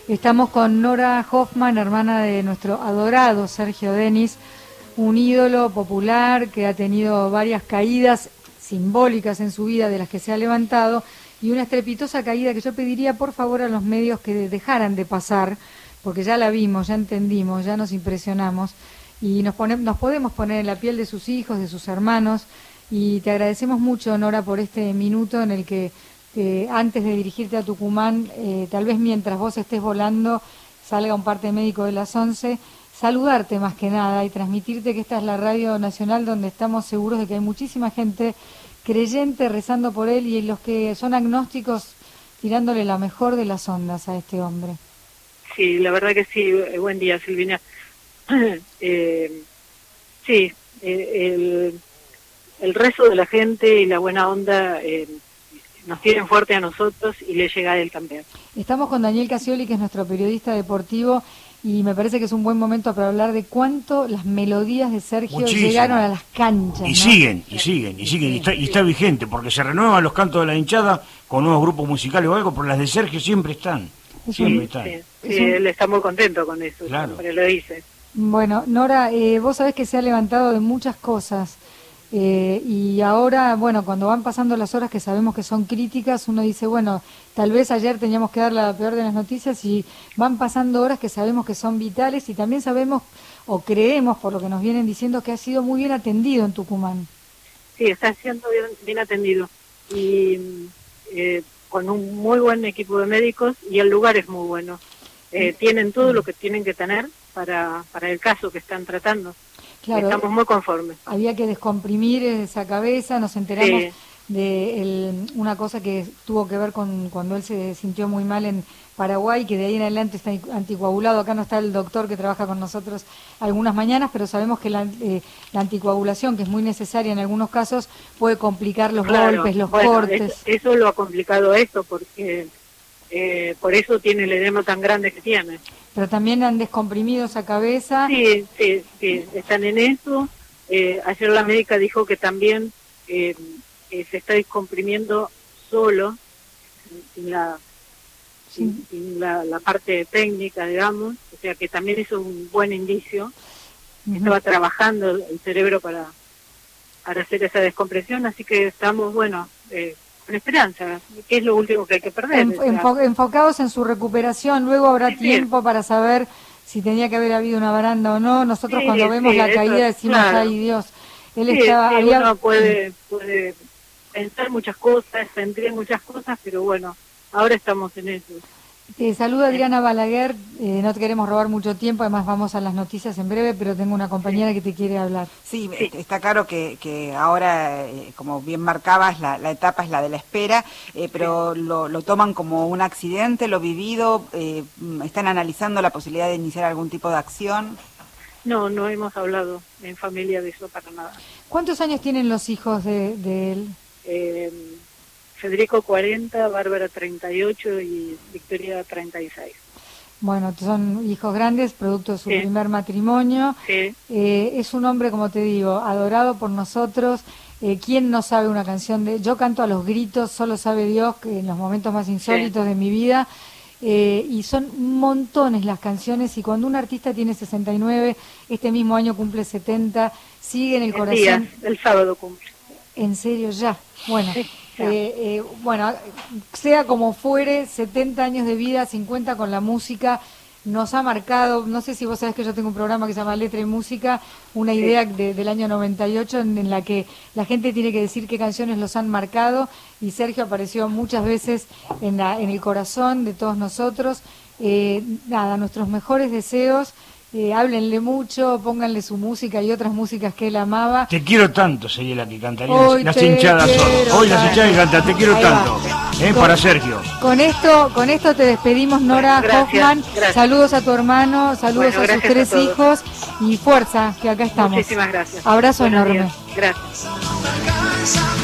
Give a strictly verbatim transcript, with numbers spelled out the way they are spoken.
Estamos con Nora Hoffman, hermana de nuestro adorado Sergio Denis, un ídolo popular que ha tenido varias caídas simbólicas en su vida de las que se ha levantado y una estrepitosa caída que yo pediría por favor a los medios que dejaran de pasar, porque ya la vimos, ya entendimos, ya nos impresionamos y nos, pone, nos podemos poner en la piel de sus hijos, de sus hermanos, y te agradecemos mucho, Nora, por este minuto en el que eh, antes de dirigirte a Tucumán, eh, tal vez mientras vos estés volando, salga un parte médico de las once, saludarte más que nada y transmitirte que esta es la Radio Nacional donde estamos seguros de que hay muchísima gente creyente rezando por él y los que son agnósticos tirándole la mejor de las ondas a este hombre. Sí, la verdad que sí. Buen día, Silvina. eh, sí, eh, el, el rezo de la gente y la buena onda eh, nos tienen fuerte a nosotros y le llega a él también. Estamos con Daniel Casioli, que es nuestro periodista deportivo, y me parece que es un buen momento para hablar de cuánto las melodías de Sergio Muchísimo. llegaron a las canchas. Y ¿no? siguen, y siguen, y siguen, y está, y está vigente, porque se renuevan los cantos de la hinchada con nuevos grupos musicales o algo, pero las de Sergio siempre están. Siempre sí, están. Sí, sí, un... él está muy contento con eso, claro. Siempre lo dice. Bueno, Nora, eh, vos sabés que se ha levantado de muchas cosas. Eh, y ahora, bueno, cuando van pasando las horas que sabemos que son críticas, uno dice, bueno, tal vez ayer teníamos que dar la peor de las noticias y van pasando horas que sabemos que son vitales y también sabemos o creemos, por lo que nos vienen diciendo, que ha sido muy bien atendido en Tucumán. Sí, está siendo bien, bien atendido y eh, con un muy buen equipo de médicos y el lugar es muy bueno. Eh, tienen todo lo que tienen que tener para, para el caso que están tratando. Claro, estamos muy conformes. Había que descomprimir esa cabeza, nos enteramos sí. de el, una cosa que tuvo que ver con cuando él se sintió muy mal en Paraguay, que de ahí en adelante está anticoagulado. Acá no está el doctor que trabaja con nosotros algunas mañanas, pero sabemos que la, eh, la anticoagulación, que es muy necesaria en algunos casos, puede complicar los claro, golpes, los bueno, cortes. Eso, eso lo ha complicado esto, porque eh, por eso tiene el edema tan grande que tiene. Pero también han descomprimido esa cabeza. Sí, sí, sí, están en eso. Eh, ayer la médica dijo que también eh, eh, se está descomprimiendo solo, sin, la, sin, sin la, la parte técnica, digamos. O sea que también eso es un buen indicio. Uh-huh. Estaba trabajando el cerebro para, para hacer esa descompresión, así que estamos, bueno... Eh, con esperanza, que es lo último que hay que perder. En, enfo enfocados en su recuperación, luego habrá sí, tiempo sí. para saber si tenía que haber habido una baranda o no. Nosotros sí, cuando vemos sí, la caída eso, decimos, claro. ay Dios, él sí, estaba... Sí, había... uno puede, puede pensar muchas cosas, sentir muchas cosas, pero bueno, ahora estamos en eso. Te saluda Adriana Balaguer, eh, no te queremos robar mucho tiempo, además vamos a las noticias en breve, pero tengo una compañera sí. que te quiere hablar. Sí, sí. está claro que, que ahora, eh, como bien marcabas, la, la etapa es la de la espera, eh, pero sí. lo, lo toman como un accidente, lo vivido, eh, ¿están analizando la posibilidad de iniciar algún tipo de acción? No, no hemos hablado en familia de eso para nada. ¿Cuántos años tienen los hijos de, de él? Eh, Federico cuarenta, Bárbara treinta y ocho y Victoria treinta y seis. Bueno, son hijos grandes, producto de su sí. primer matrimonio. Sí. Eh, es un hombre, como te digo, adorado por nosotros. Eh, ¿Quién no sabe una canción de...? Yo canto a los gritos, solo sabe Dios, que en los momentos más insólitos sí. de mi vida. Eh, y son montones las canciones, y cuando un artista tiene sesenta y nueve, este mismo año cumple setenta, sigue en el, el corazón. Día, el sábado cumple. ¿En serio ya? Bueno... Sí. Eh, eh, bueno, sea como fuere, setenta años de vida, cincuenta con la música, nos ha marcado, no sé si vos sabés que yo tengo un programa que se llama Letra y Música, una idea de, del año noventa y ocho en, en la que la gente tiene que decir qué canciones los han marcado, y Sergio apareció muchas veces en, la, en el corazón de todos nosotros. Eh, nada, nuestros mejores deseos. Eh, háblenle mucho, pónganle su música y otras músicas que él amaba. Te quiero tanto, sería la que cantaría Hoy las hinchadas solo. Hoy las hinchadas que cantan, te quiero Ahí tanto. Eh, con, para Sergio. Con esto, con esto te despedimos, Nora gracias, Hoffman. Gracias. Saludos a tu hermano, saludos bueno, a sus tres a hijos y fuerza, que acá estamos. Muchísimas gracias. Abrazo Buenos enorme. Días. Gracias.